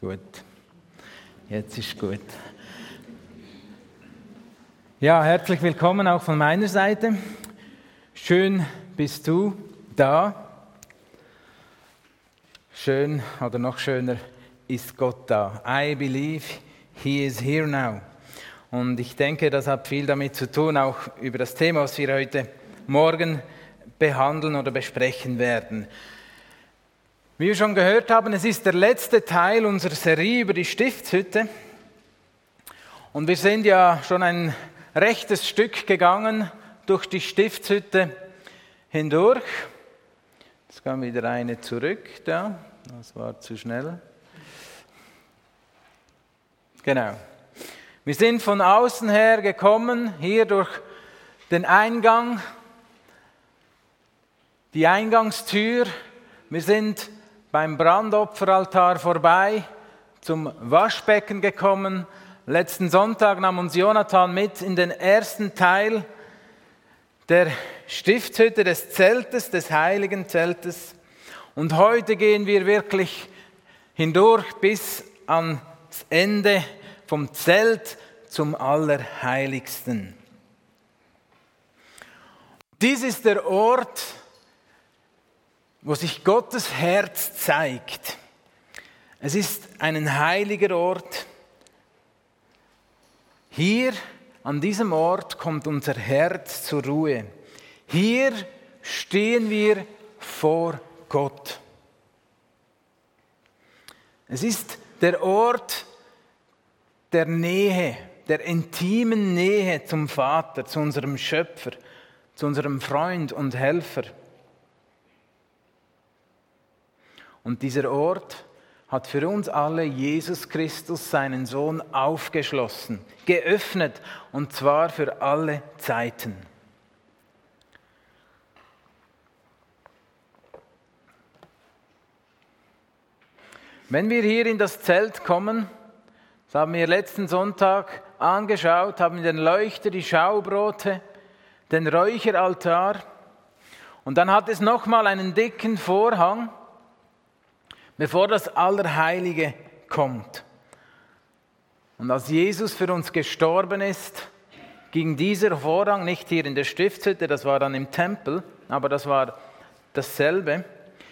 Gut, jetzt ist gut. Ja, herzlich willkommen auch von meiner Seite. Schön bist du da. Schön oder noch schöner ist Gott da. I believe he is here now. Und ich denke, das hat viel damit zu tun, auch über das Thema, was wir heute Morgen behandeln oder besprechen werden. Wie wir schon gehört haben, es ist der letzte Teil unserer Serie über die Stiftshütte. Und wir sind ja schon ein rechtes Stück gegangen durch die Stiftshütte hindurch. Jetzt kam wieder eine zurück da. Das war zu schnell. Genau. Wir sind von außen her gekommen, hier durch den Eingang, die Eingangstür. Wir sind beim Brandopferaltar vorbei, zum Waschbecken gekommen. Letzten Sonntag nahm uns Jonathan mit in den ersten Teil der Stiftshütte, des Zeltes, des heiligen Zeltes. Und heute gehen wir wirklich hindurch bis ans Ende vom Zelt zum Allerheiligsten. Dies ist der Ort, wo sich Gottes Herz zeigt. Es ist ein heiliger Ort. Hier, an diesem Ort, kommt unser Herz zur Ruhe. Hier stehen wir vor Gott. Es ist der Ort der Nähe, der intimen Nähe zum Vater, zu unserem Schöpfer, zu unserem Freund und Helfer. Und dieser Ort hat für uns alle Jesus Christus, seinen Sohn, aufgeschlossen, geöffnet, und zwar für alle Zeiten. Wenn wir hier in das Zelt kommen, das haben wir letzten Sonntag angeschaut, haben den Leuchter, die Schaubrote, den Räucheraltar, und dann hat es nochmal einen dicken Vorhang, bevor das Allerheilige kommt. Und als Jesus für uns gestorben ist, ging dieser Vorhang nicht hier in der Stiftshütte, das war dann im Tempel, aber das war dasselbe,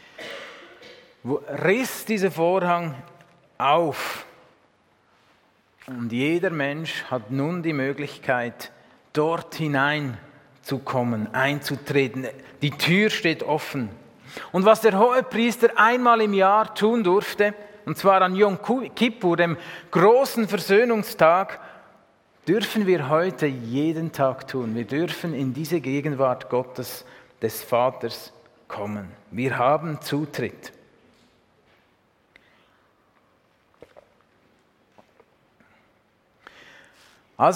riss dieser Vorhang auf. Und jeder Mensch hat nun die Möglichkeit, dort hineinzukommen, einzutreten. Die Tür steht offen. Und was der Hohepriester einmal im Jahr tun durfte, und zwar an Yom Kippur, dem großen Versöhnungstag, dürfen wir heute jeden Tag tun. Wir dürfen in diese Gegenwart Gottes, des Vaters, kommen. Wir haben Zutritt. Als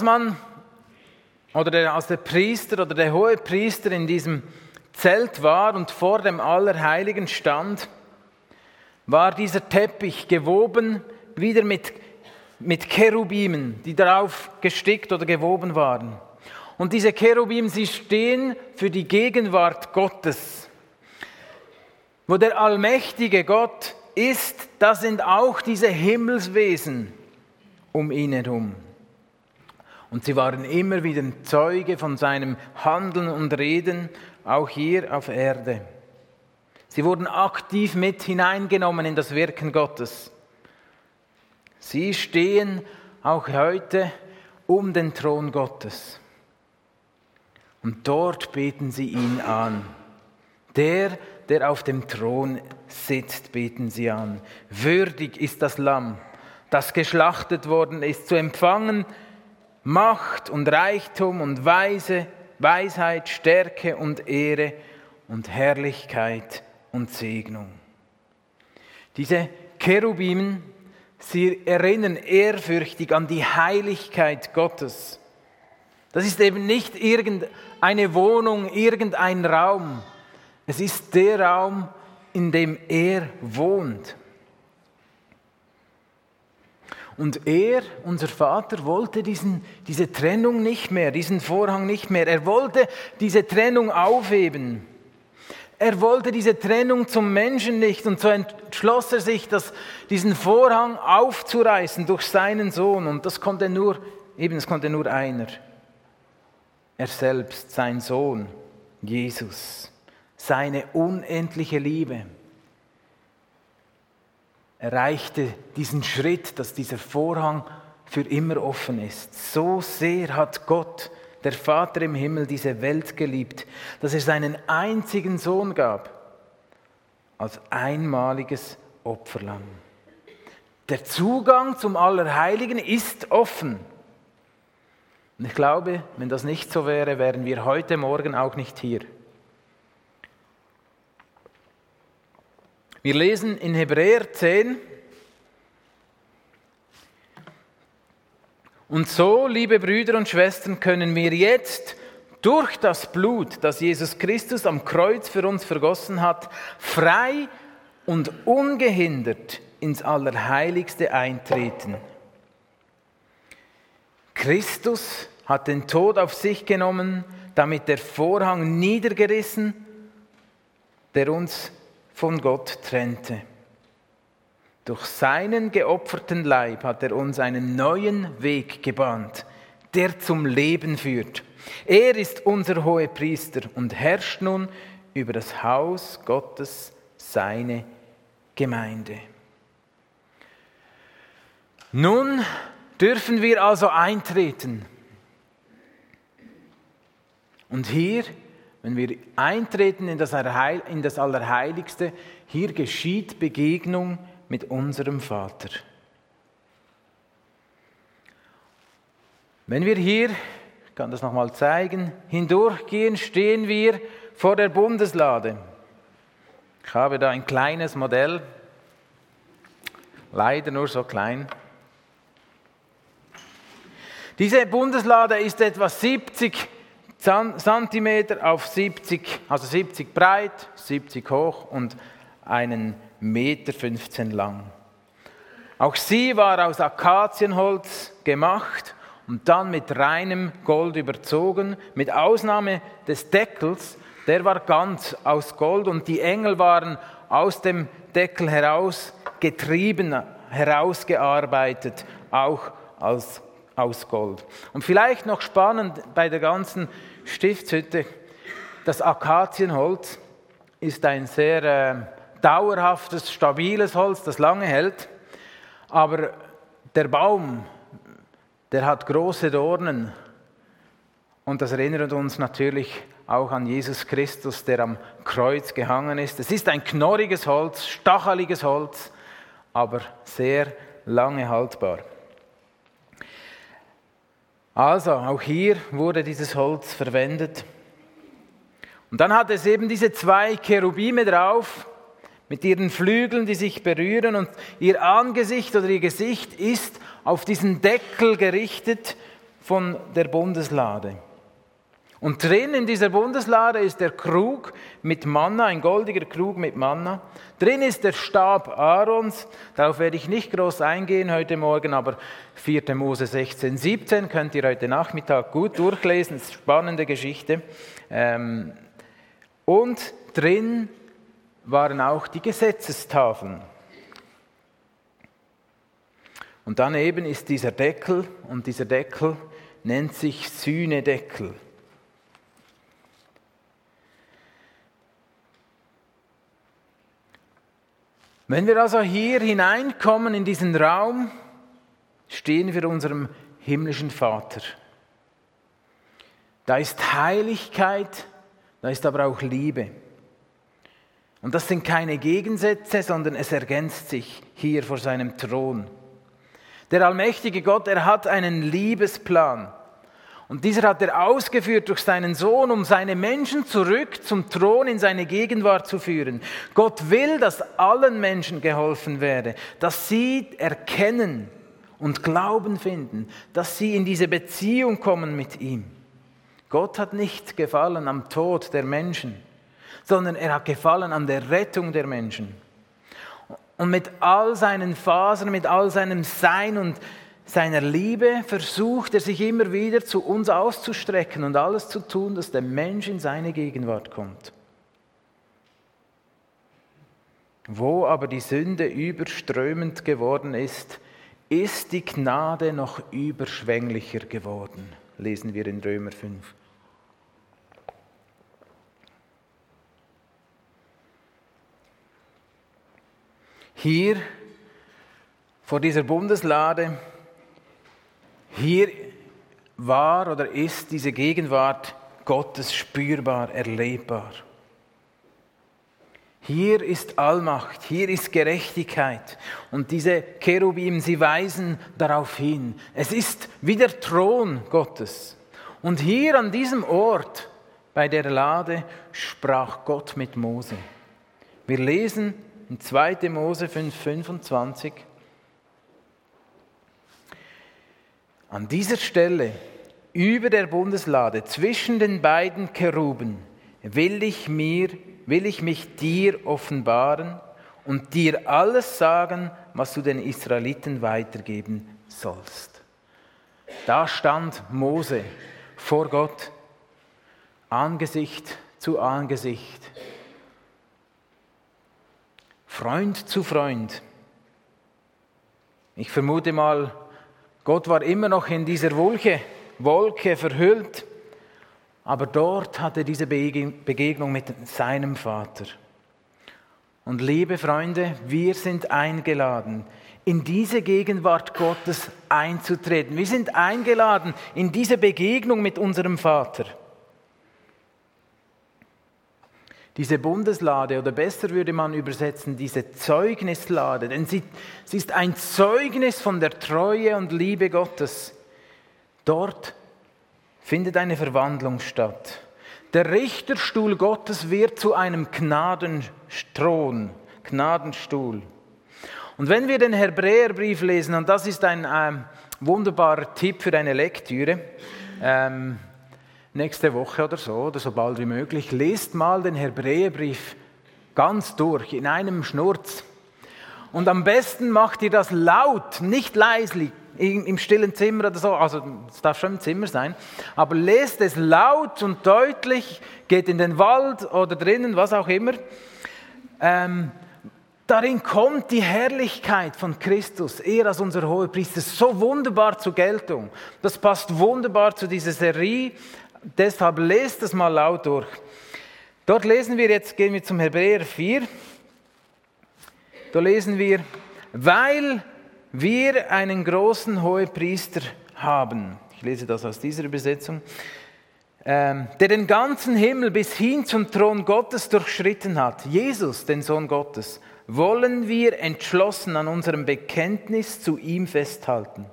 der Priester oder der Hohepriester in diesem Zelt war und vor dem Allerheiligen stand, war dieser Teppich gewoben, wieder mit Cherubimen, die darauf gestickt oder gewoben waren. Und diese Cherubim, sie stehen für die Gegenwart Gottes. Wo der allmächtige Gott ist, da sind auch diese Himmelswesen um ihn herum. Und sie waren immer wieder Zeuge von seinem Handeln und Reden, auch hier auf Erde. Sie wurden aktiv mit hineingenommen in das Wirken Gottes. Sie stehen auch heute um den Thron Gottes. Und dort beten sie ihn an. Der auf dem Thron sitzt, beten sie an. Würdig ist das Lamm, das geschlachtet worden ist, zu empfangen Macht und Reichtum und Weisheit, Stärke und Ehre und Herrlichkeit und Segnung. Diese Cherubim, sie erinnern ehrfürchtig an die Heiligkeit Gottes. Das ist eben nicht irgendeine Wohnung, irgendein Raum. Es ist der Raum, in dem er wohnt. Und er, unser Vater, wollte diese Trennung nicht mehr, diesen Vorhang nicht mehr. Er wollte diese Trennung aufheben. Er wollte diese Trennung zum Menschen nicht und so entschloss er sich, diesen Vorhang aufzureißen durch seinen Sohn. Und das konnte nur einer. Er selbst, sein Sohn, Jesus, seine unendliche Liebe. Erreichte diesen Schritt, dass dieser Vorhang für immer offen ist. So sehr hat Gott, der Vater im Himmel, diese Welt geliebt, dass er seinen einzigen Sohn gab, als einmaliges Opferlamm. Der Zugang zum Allerheiligen ist offen. Und ich glaube, wenn das nicht so wäre, wären wir heute Morgen auch nicht hier. Wir lesen in Hebräer 10, und so, liebe Brüder und Schwestern, können wir jetzt durch das Blut, das Jesus Christus am Kreuz für uns vergossen hat, frei und ungehindert ins Allerheiligste eintreten. Christus hat den Tod auf sich genommen, damit der Vorhang niedergerissen, der uns von Gott trennte. Durch seinen geopferten Leib hat er uns einen neuen Weg gebahnt, der zum Leben führt. Er ist unser Hohepriester und herrscht nun über das Haus Gottes, seine Gemeinde. Nun dürfen wir also eintreten. Und hier, wenn wir eintreten in das Allerheiligste, hier geschieht Begegnung mit unserem Vater. Wenn wir hier, ich kann das nochmal zeigen, hindurchgehen, stehen wir vor der Bundeslade. Ich habe da ein kleines Modell, leider nur so klein. Diese Bundeslade ist etwa 70 Zentimeter auf 70, also 70 breit, 70 hoch und einen 1,15 Meter lang. Auch sie war aus Akazienholz gemacht und dann mit reinem Gold überzogen, mit Ausnahme des Deckels, der war ganz aus Gold und die Engel waren aus dem Deckel heraus getrieben, herausgearbeitet, auch aus Gold. Und vielleicht noch spannend bei der ganzen Stiftshütte, das Akazienholz ist ein sehr dauerhaftes, stabiles Holz, das lange hält, aber der Baum, der hat große Dornen und das erinnert uns natürlich auch an Jesus Christus, der am Kreuz gehangen ist. Es ist ein knorriges Holz, stacheliges Holz, aber sehr lange haltbar. Also, auch hier wurde dieses Holz verwendet. Und dann hat es eben diese 2 Cherubime drauf, mit ihren Flügeln, die sich berühren, und ihr Angesicht oder ihr Gesicht ist auf diesen Deckel gerichtet von der Bundeslade. Und drin in dieser Bundeslade ist der Krug mit Manna, ein goldiger Krug mit Manna. Drin ist der Stab Aarons, darauf werde ich nicht groß eingehen heute Morgen, aber 4. Mose 16, 17 könnt ihr heute Nachmittag gut durchlesen, das ist eine spannende Geschichte. Und drin waren auch die Gesetzestafeln. Und daneben ist dieser Deckel, und dieser Deckel nennt sich Sühnedeckel. Wenn wir also hier hineinkommen in diesen Raum, stehen wir unserem himmlischen Vater. Da ist Heiligkeit, da ist aber auch Liebe. Und das sind keine Gegensätze, sondern es ergänzt sich hier vor seinem Thron. Der allmächtige Gott, er hat einen Liebesplan. Und dieser hat er ausgeführt durch seinen Sohn, um seine Menschen zurück zum Thron in seine Gegenwart zu führen. Gott will, dass allen Menschen geholfen werde, dass sie erkennen und Glauben finden, dass sie in diese Beziehung kommen mit ihm. Gott hat nicht gefallen am Tod der Menschen, sondern er hat gefallen an der Rettung der Menschen. Und mit all seinen Fasern, mit all seinem Sein und seiner Liebe versucht er sich immer wieder zu uns auszustrecken und alles zu tun, dass der Mensch in seine Gegenwart kommt. Wo aber die Sünde überströmend geworden ist, ist die Gnade noch überschwänglicher geworden, lesen wir in Römer 5. Hier vor dieser Bundeslade, hier war oder ist diese Gegenwart Gottes spürbar, erlebbar. Hier ist Allmacht, hier ist Gerechtigkeit und diese Cherubim, sie weisen darauf hin. Es ist wie der Thron Gottes. Und hier an diesem Ort bei der Lade sprach Gott mit Mose. Wir lesen in 2. Mose 5,25. An dieser Stelle über der Bundeslade zwischen den beiden Cheruben will ich mich dir offenbaren und dir alles sagen, was du den Israeliten weitergeben sollst. Da stand Mose vor Gott, Angesicht zu Angesicht, Freund zu Freund. Ich vermute mal, Gott war immer noch in dieser Wolke verhüllt, aber dort hatte er diese Begegnung mit seinem Vater. Und liebe Freunde, wir sind eingeladen, in diese Gegenwart Gottes einzutreten. Wir sind eingeladen in diese Begegnung mit unserem Vater. Diese Bundeslade, oder besser würde man übersetzen, diese Zeugnislade, denn sie ist ein Zeugnis von der Treue und Liebe Gottes. Dort findet eine Verwandlung statt. Der Richterstuhl Gottes wird zu einem Gnadenstuhl. Und wenn wir den Hebräerbrief lesen, und das ist ein wunderbarer Tipp für eine Lektüre, nächste Woche oder so bald wie möglich, lest mal den Hebräerbrief ganz durch, in einem Schnurz. Und am besten macht ihr das laut, nicht leise, im stillen Zimmer oder so, also es darf schon im Zimmer sein, aber lest es laut und deutlich, geht in den Wald oder drinnen, was auch immer. Darin kommt die Herrlichkeit von Christus, er als unser Hohepriester, so wunderbar zur Geltung. Das passt wunderbar zu dieser Serie, deshalb lest es mal laut durch. Dort lesen wir, jetzt gehen wir zum Hebräer 4, da lesen wir, weil wir einen großen Hohepriester haben, ich lese das aus dieser Übersetzung, der den ganzen Himmel bis hin zum Thron Gottes durchschritten hat, Jesus, den Sohn Gottes, wollen wir entschlossen an unserem Bekenntnis zu ihm festhalten.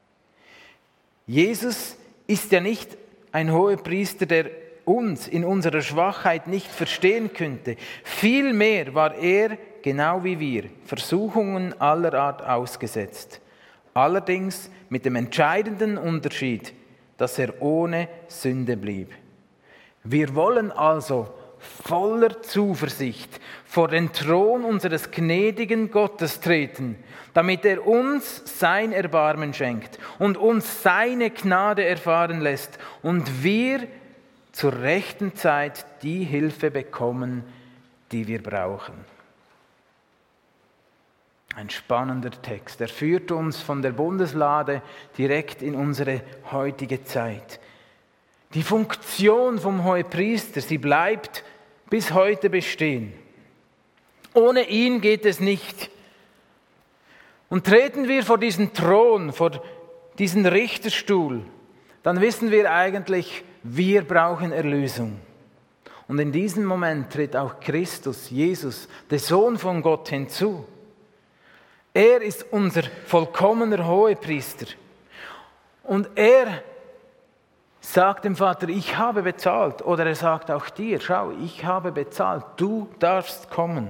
Jesus ist ja nicht ein Hohepriester, der uns in unserer Schwachheit nicht verstehen könnte. Vielmehr war er, genau wie wir, Versuchungen aller Art ausgesetzt. Allerdings mit dem entscheidenden Unterschied, dass er ohne Sünde blieb. Wir wollen also voller Zuversicht vor den Thron unseres gnädigen Gottes treten, damit er uns sein Erbarmen schenkt und uns seine Gnade erfahren lässt und wir zur rechten Zeit die Hilfe bekommen, die wir brauchen. Ein spannender Text. Er führt uns von der Bundeslade direkt in unsere heutige Zeit. Die Funktion vom Hohepriester, sie bleibt bis heute bestehen. Ohne ihn geht es nicht. Und treten wir vor diesen Thron, vor diesen Richterstuhl, dann wissen wir eigentlich, wir brauchen Erlösung. Und in diesem Moment tritt auch Christus, Jesus, der Sohn von Gott, hinzu. Er ist unser vollkommener Hohepriester. Und er sagt dem Vater, ich habe bezahlt. Oder er sagt auch dir, schau, ich habe bezahlt, du darfst kommen.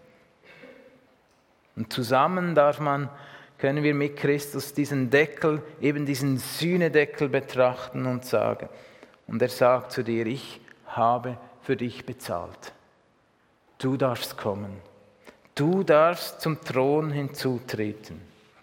Und zusammen können wir mit Christus diesen Deckel, eben diesen Sühnedeckel betrachten und sagen. Und er sagt zu dir, ich habe für dich bezahlt. Du darfst kommen. Du darfst zum Thron hinzutreten.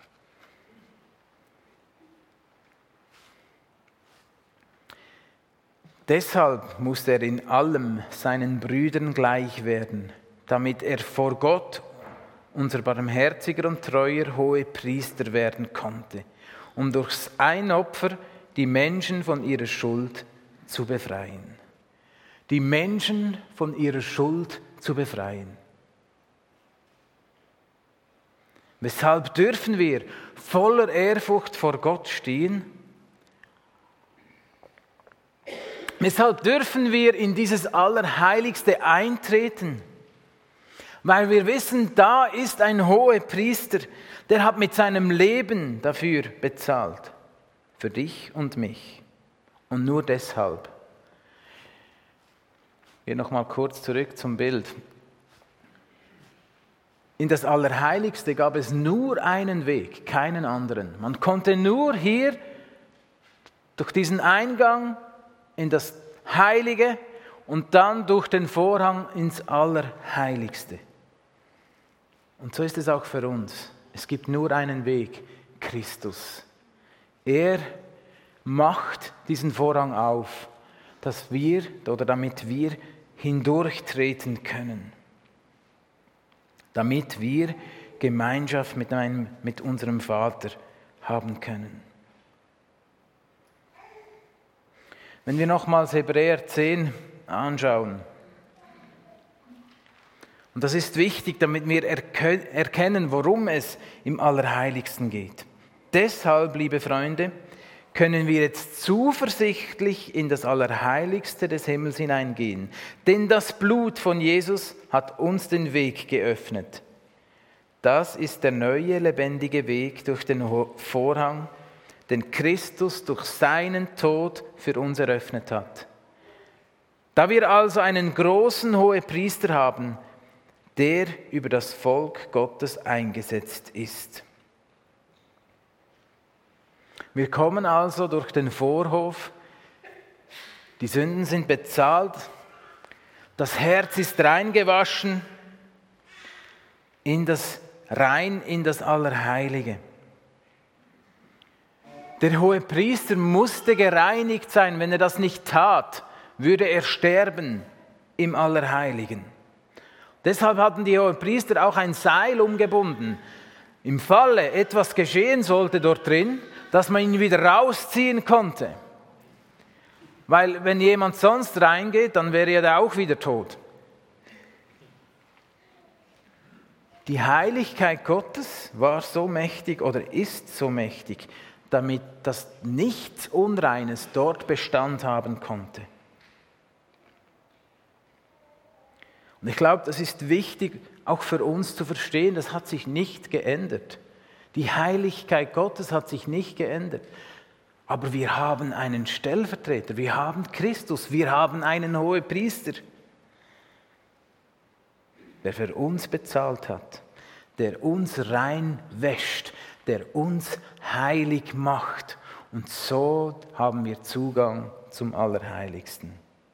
Deshalb musste er in allem seinen Brüdern gleich werden, damit er vor Gott unser barmherziger und treuer Hohepriester werden konnte, um durch ein Opfer die Menschen von ihrer Schuld zu befreien. Die Menschen von ihrer Schuld zu befreien. Weshalb dürfen wir voller Ehrfurcht vor Gott stehen? Weshalb dürfen wir in dieses Allerheiligste eintreten? Weil wir wissen, da ist ein Hohepriester, der hat mit seinem Leben dafür bezahlt. Für dich und mich. Und nur deshalb. Hier nochmal kurz zurück zum Bild. In das Allerheiligste gab es nur einen Weg, keinen anderen. Man konnte nur hier durch diesen Eingang in das Heilige und dann durch den Vorhang ins Allerheiligste. Und so ist es auch für uns. Es gibt nur einen Weg, Christus. Er macht diesen Vorhang auf, damit wir hindurchtreten können. Damit wir Gemeinschaft mit unserem Vater haben können. Wenn wir nochmals Hebräer 10 anschauen, und das ist wichtig, damit wir erkennen, worum es im Allerheiligsten geht. Deshalb, liebe Freunde, können wir jetzt zuversichtlich in das Allerheiligste des Himmels hineingehen. Denn das Blut von Jesus hat uns den Weg geöffnet. Das ist der neue, lebendige Weg durch den Vorhang, den Christus durch seinen Tod für uns eröffnet hat. Da wir also einen großen Hohepriester haben, der über das Volk Gottes eingesetzt ist. Wir kommen also durch den Vorhof, die Sünden sind bezahlt, das Herz ist reingewaschen in das Allerheilige. Der Hohepriester musste gereinigt sein. Wenn er das nicht tat, würde er sterben im Allerheiligen. Deshalb hatten die Hohepriester auch ein Seil umgebunden. Im Falle etwas geschehen sollte dort drin, dass man ihn wieder rausziehen konnte. Weil wenn jemand sonst reingeht, dann wäre er auch wieder tot. Die Heiligkeit Gottes war so mächtig oder ist so mächtig, damit das nichts Unreines dort Bestand haben konnte. Und ich glaube, das ist wichtig, auch für uns zu verstehen, das hat sich nicht geändert. Die Heiligkeit Gottes hat sich nicht geändert. Aber wir haben einen Stellvertreter, wir haben Christus, wir haben einen Hohepriester, der für uns bezahlt hat, der uns rein wäscht, der uns heilig macht. Und so haben wir Zugang zum Allerheiligsten.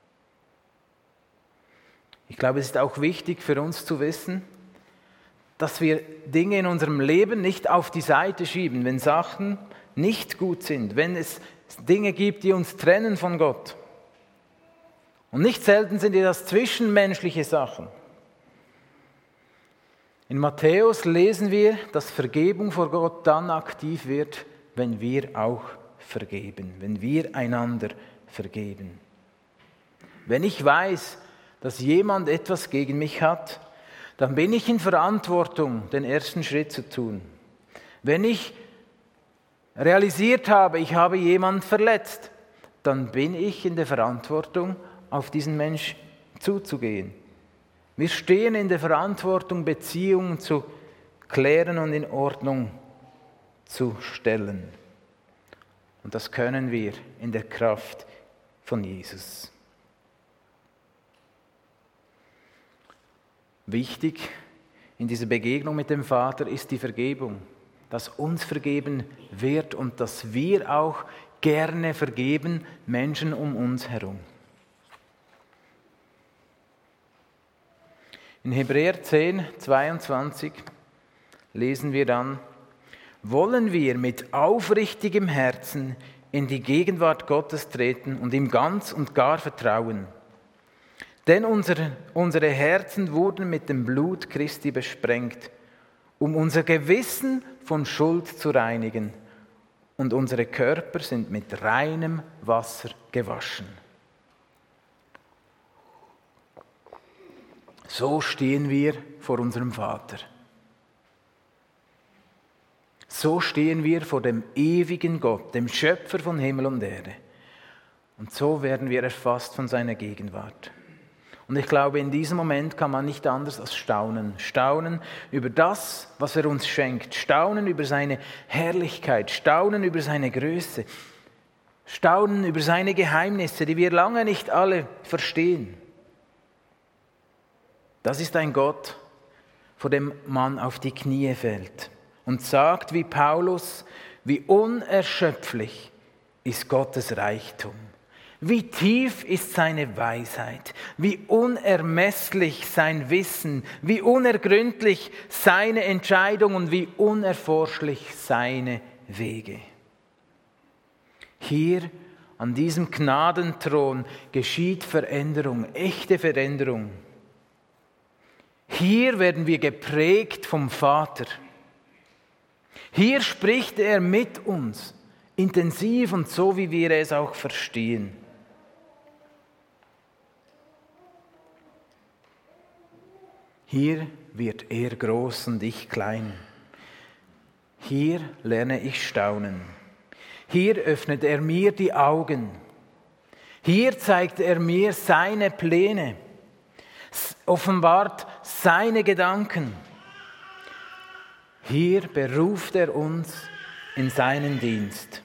Ich glaube, es ist auch wichtig für uns zu wissen, dass wir Dinge in unserem Leben nicht auf die Seite schieben, wenn Sachen nicht gut sind, wenn es Dinge gibt, die uns trennen von Gott. Und nicht selten sind das zwischenmenschliche Sachen. In Matthäus lesen wir, dass Vergebung vor Gott dann aktiv wird, wenn wir auch vergeben, wenn wir einander vergeben. Wenn ich weiß, dass jemand etwas gegen mich hat, dann bin ich in Verantwortung, den ersten Schritt zu tun. Wenn ich realisiert habe, ich habe jemanden verletzt, dann bin ich in der Verantwortung, auf diesen Mensch zuzugehen. Wir stehen in der Verantwortung, Beziehungen zu klären und in Ordnung zu stellen. Und das können wir in der Kraft von Jesus. Wichtig in dieser Begegnung mit dem Vater ist die Vergebung, dass uns vergeben wird und dass wir auch gerne vergeben Menschen um uns herum. In Hebräer 10, 22 lesen wir dann: Wollen wir mit aufrichtigem Herzen in die Gegenwart Gottes treten und ihm ganz und gar vertrauen? Denn unsere Herzen wurden mit dem Blut Christi besprengt um unser Gewissen von Schuld zu reinigen. Und unsere Körper sind mit reinem Wasser gewaschen. So stehen wir vor unserem Vater. So stehen wir vor dem ewigen Gott, dem Schöpfer von Himmel und Erde. Und so werden wir erfasst von seiner Gegenwart. Und ich glaube, in diesem Moment kann man nicht anders als staunen. Staunen über das, was er uns schenkt. Staunen über seine Herrlichkeit. Staunen über seine Größe. Staunen über seine Geheimnisse, die wir lange nicht alle verstehen. Das ist ein Gott, vor dem man auf die Knie fällt und sagt wie Paulus, wie unerschöpflich ist Gottes Reichtum. Wie tief ist seine Weisheit, wie unermesslich sein Wissen, wie unergründlich seine Entscheidung und wie unerforschlich seine Wege. Hier an diesem Gnadenthron geschieht Veränderung, echte Veränderung. Hier werden wir geprägt vom Vater. Hier spricht er mit uns, intensiv und so, wie wir es auch verstehen. Hier wird er groß und ich klein. Hier lerne ich staunen. Hier öffnet er mir die Augen. Hier zeigt er mir seine Pläne, offenbart seine Gedanken. Hier beruft er uns in seinen Dienst.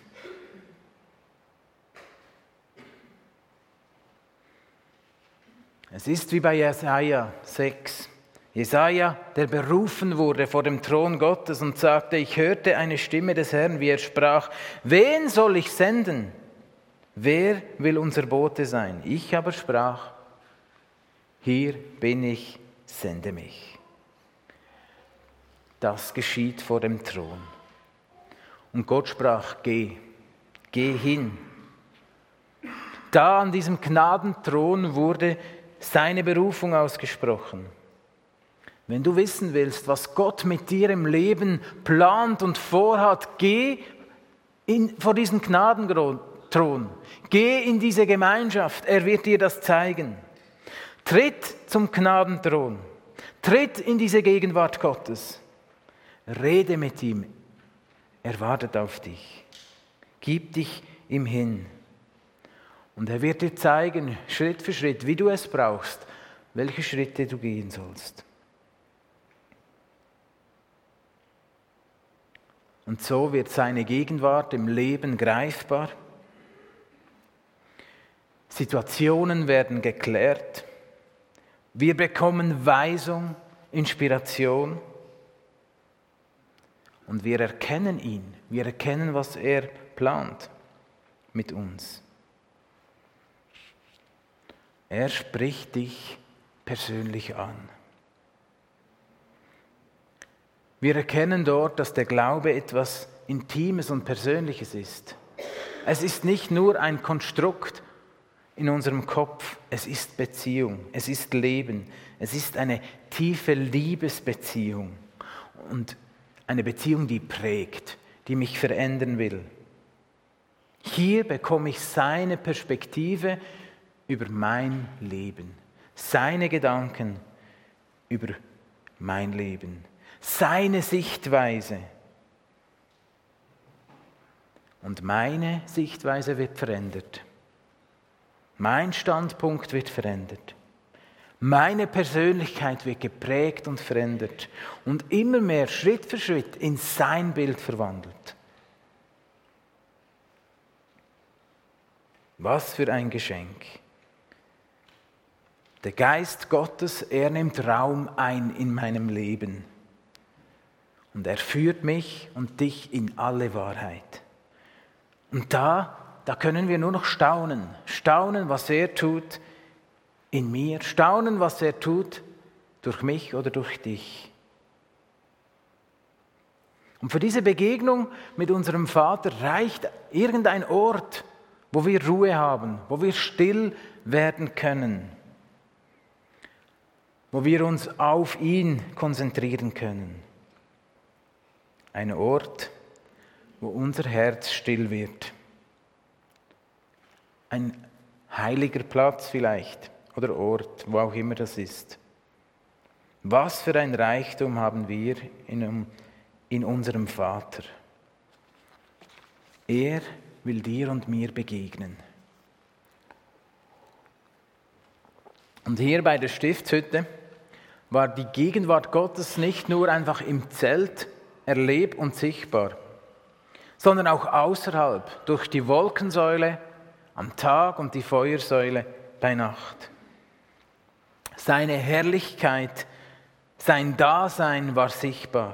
Es ist wie bei Jesaja 6. Jesaja, der berufen wurde vor dem Thron Gottes und sagte, ich hörte eine Stimme des Herrn, wie er sprach, wen soll ich senden? Wer will unser Bote sein? Ich aber sprach, hier bin ich, sende mich. Das geschieht vor dem Thron. Und Gott sprach, geh hin. Da an diesem Gnadenthron wurde seine Berufung ausgesprochen. Wenn du wissen willst, was Gott mit dir im Leben plant und vorhat, geh vor diesen Gnadenthron. Geh in diese Gemeinschaft, er wird dir das zeigen. Tritt zum Gnadenthron. Tritt in diese Gegenwart Gottes. Rede mit ihm. Er wartet auf dich. Gib dich ihm hin. Und er wird dir zeigen, Schritt für Schritt, wie du es brauchst, welche Schritte du gehen sollst. Und so wird seine Gegenwart im Leben greifbar. Situationen werden geklärt. Wir bekommen Weisung, Inspiration. Und wir erkennen ihn. Wir erkennen, was er plant mit uns. Er spricht dich persönlich an. Wir erkennen dort, dass der Glaube etwas Intimes und Persönliches ist. Es ist nicht nur ein Konstrukt in unserem Kopf, es ist Beziehung, es ist Leben, es ist eine tiefe Liebesbeziehung und eine Beziehung, die prägt, die mich verändern will. Hier bekomme ich seine Perspektive über mein Leben, seine Gedanken über mein Leben. Seine Sichtweise. Und meine Sichtweise wird verändert. Mein Standpunkt wird verändert. Meine Persönlichkeit wird geprägt und verändert. Und immer mehr Schritt für Schritt in sein Bild verwandelt. Was für ein Geschenk. Der Geist Gottes, er nimmt Raum ein in meinem Leben. Und er führt mich und dich in alle Wahrheit. Und da können wir nur noch staunen. Staunen, was er tut in mir. Staunen, was er tut durch mich oder durch dich. Und für diese Begegnung mit unserem Vater reicht irgendein Ort, wo wir Ruhe haben, wo wir still werden können, wo wir uns auf ihn konzentrieren können. Ein Ort, wo unser Herz still wird. Ein heiliger Platz vielleicht oder Ort, wo auch immer das ist. Was für ein Reichtum haben wir in unserem Vater. Er will dir und mir begegnen. Und hier bei der Stiftshütte war die Gegenwart Gottes nicht nur einfach im Zelt erleb- und sichtbar, sondern auch außerhalb, durch die Wolkensäule am Tag und die Feuersäule bei Nacht. Seine Herrlichkeit, sein Dasein war sichtbar.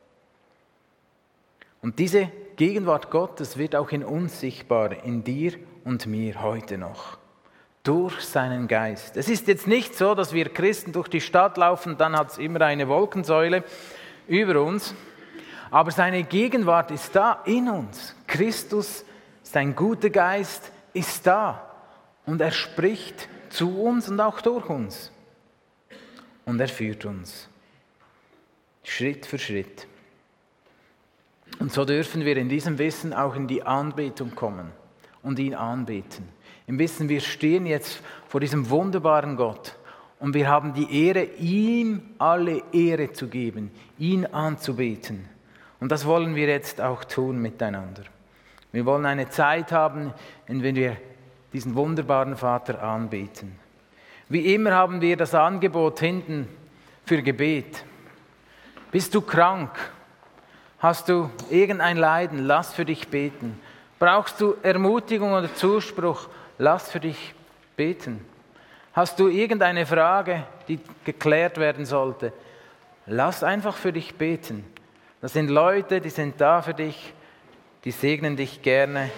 Und diese Gegenwart Gottes wird auch in uns sichtbar, in dir und mir heute noch. Durch seinen Geist. Es ist jetzt nicht so, dass wir Christen durch die Stadt laufen, dann hat es immer eine Wolkensäule über uns. Aber seine Gegenwart ist da in uns. Christus, sein guter Geist ist da. Und er spricht zu uns und auch durch uns. Und er führt uns. Schritt für Schritt. Und so dürfen wir in diesem Wissen auch in die Anbetung kommen und ihn anbeten. Im Wissen, wir stehen jetzt vor diesem wunderbaren Gott und wir haben die Ehre, ihm alle Ehre zu geben, ihn anzubeten. Und das wollen wir jetzt auch tun miteinander. Wir wollen eine Zeit haben, in der wir diesen wunderbaren Vater anbeten. Wie immer haben wir das Angebot hinten für Gebet. Bist du krank? Hast du irgendein Leiden? Lass für dich beten. Brauchst du Ermutigung oder Zuspruch? Lass für dich beten. Hast du irgendeine Frage, die geklärt werden sollte? Lass einfach für dich beten. Das sind Leute, die sind da für dich, die segnen dich gerne.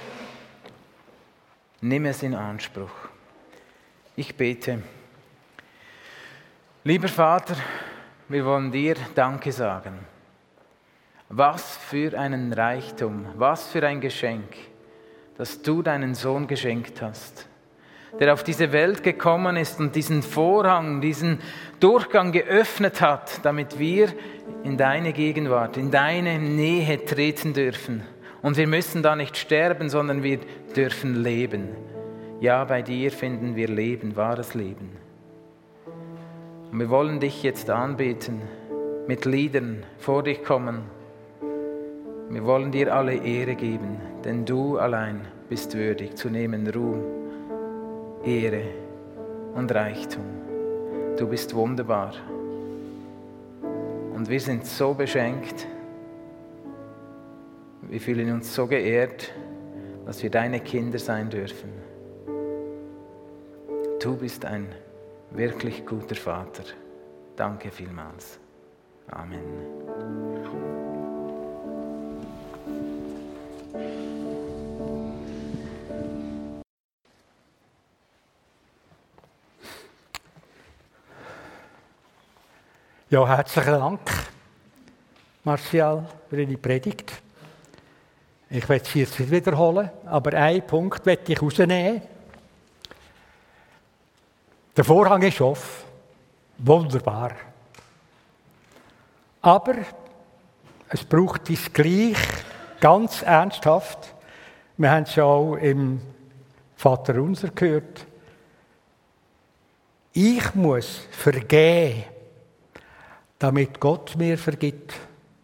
Nimm es in Anspruch. Ich bete. Lieber Vater, wir wollen dir Danke sagen. Was für einen Reichtum, was für ein Geschenk, dass du deinen Sohn geschenkt hast, der auf diese Welt gekommen ist und diesen Vorhang, diesen Durchgang geöffnet hat, damit wir in deine Gegenwart, in deine Nähe treten dürfen. Und wir müssen da nicht sterben, sondern wir dürfen leben. Ja, bei dir finden wir Leben, wahres Leben. Und wir wollen dich jetzt anbeten, mit Liedern vor dich kommen. Wir wollen dir alle Ehre geben, denn du allein bist würdig zu nehmen Ruhm, Ehre und Reichtum. Du bist wunderbar. Und wir sind so beschenkt, wir fühlen uns so geehrt, dass wir deine Kinder sein dürfen. Du bist ein wirklich guter Vater. Danke vielmals. Amen. Ja, herzlichen Dank, Martial, für deine Predigt. Ich werde es jetzt nicht wiederholen, aber einen Punkt möchte ich rausnehmen. Der Vorhang ist offen. Wunderbar. Aber es braucht es gleich ganz ernsthaft. Wir haben es ja auch im Vaterunser gehört. Ich muss vergeben, damit Gott mir vergibt.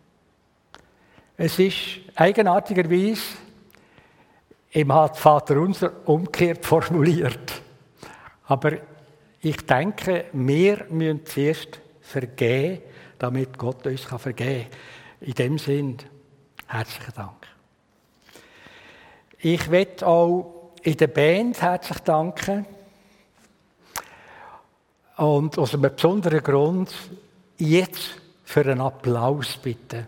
Es ist eigenartigerweise im Vaterunser umgekehrt formuliert. Aber ich denke, wir müssen zuerst vergeben, damit Gott uns vergeben kann. In dem Sinn, herzlichen Dank. Ich möchte auch in der Band herzlich danken. Und aus einem besonderen Grund jetzt für einen Applaus bitten.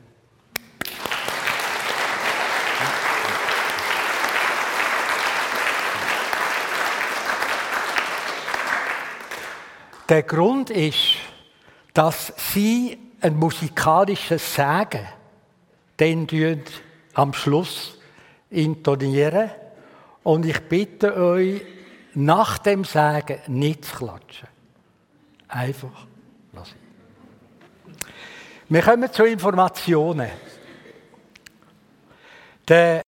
Der Grund ist, dass sie ein musikalisches Sagen den am Schluss intonieren. Und ich bitte euch, nach dem Sagen nicht zu klatschen. Einfach lassen. Wir kommen zu Informationen. Der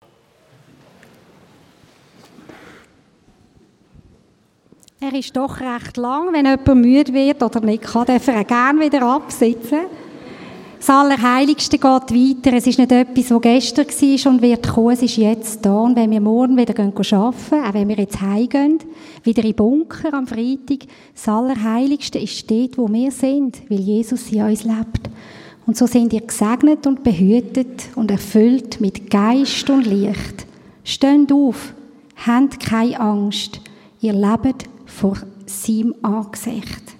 Er ist doch recht lang. Wenn jemand müde wird oder nicht kann, darf er gerne wieder absitzen. Das Allerheiligste geht weiter. Es ist nicht etwas, das gestern war und wird kommen. Es ist jetzt da. Und wenn wir morgen wieder arbeiten, auch wenn wir jetzt heimgehen, wieder in den Bunker am Freitag, das Allerheiligste ist dort, wo wir sind, weil Jesus in uns lebt. Und so sind ihr gesegnet und behütet und erfüllt mit Geist und Licht. Steht auf, habt keine Angst. Ihr lebt vor seinem Angesicht.